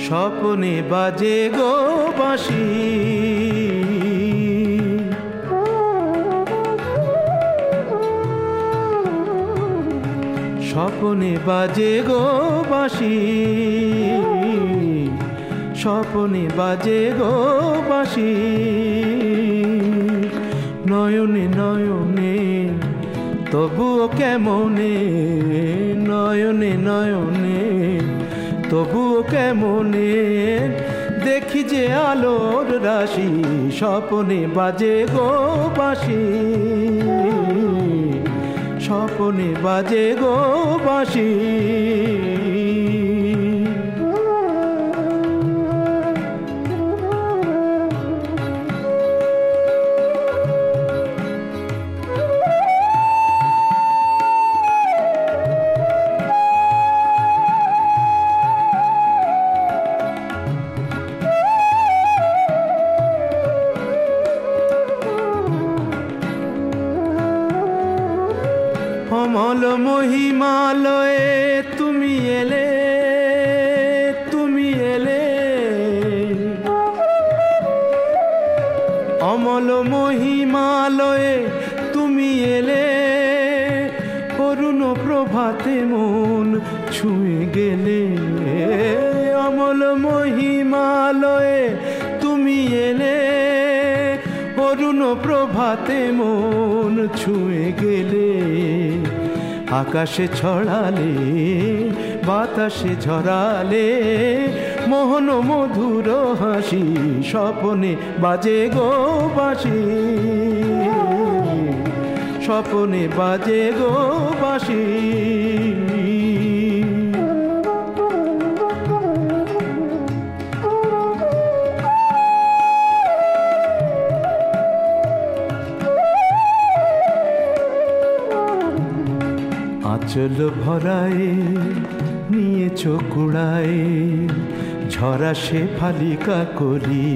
স্বপনে বাজে গো বাঁশি, স্বপনে বাজে গো বাঁশি, স্বপনে বাজে গো বাঁশি। নয়নে নয়নে তবুও কেমনে, নয়নে নয়নে তবুও কেমনে দেখি যে আলোর রাশি, স্বপনে বাজে গো বাঁশি, স্বপনে বাজে গো বাঁশি। অমল মহিমালয়ে তুমি এলে, তুমি এলে, অমল মহিমালয়ে তুমি এলে। অরুণ প্রভাতে মন ছুঁয়ে গেলে, অমল মহিমালয়ে তুমি এলে। অরুণ প্রভাতে মন ছুঁয়ে গেলে। আকাশে ছড়ালে বাতাসে ঝরালে মোহন মধুর হাসি, স্বপনে বাজে গো বাঁশি, স্বপনে বাজে গো বাঁশি। আঁচল ভরায়ে নিয়েছো কুড়ায়ে ঝরা সে ফালিকা করি।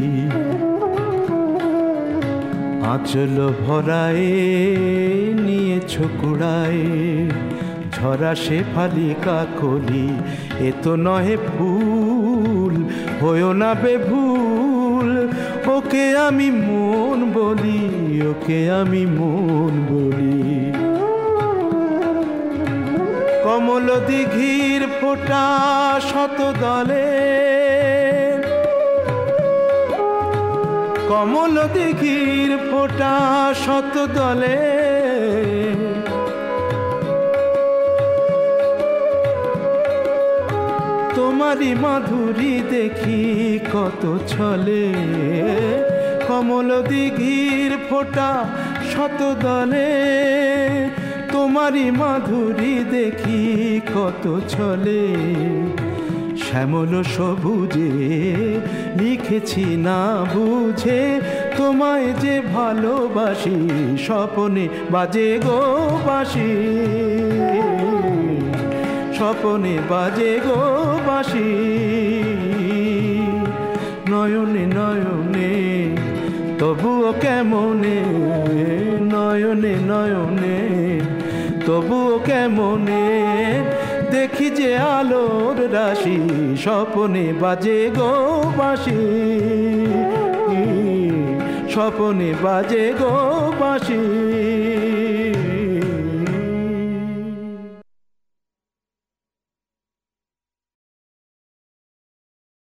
আঁচল ভরায়ে নিয়েছো কুড়ায়ে ঝরা সে ফালিকা করি। এ তো নহে ফুল হয়ো না বেভুল, ওকে আমি মন বলি, ওকে আমি মন বলি। কমল দিঘির ফোঁটা শত দলে, কমল দিঘির ফোঁটা শত দলে। তোমারই মাধুরী দেখি কত ছলে। কমল দিঘির ফোঁটা শত দলে, তোমারই মাধুরী দেখি কত ছলে। শ্যামল সবুজে লিখেছি না বুঝে তোমায় যে ভালোবাসি, স্বপনে বাজে গো বাঁশি, স্বপনে বাজে গো বাঁশি। নয়নে নয়নে তবুও কেমনে, নয়নে নয়নে তবুও কেমনে দেখি যে আলোর রাশি, স্বপনে বাজে গো বাঁশি, স্বপনে বাজে গো বাঁশি।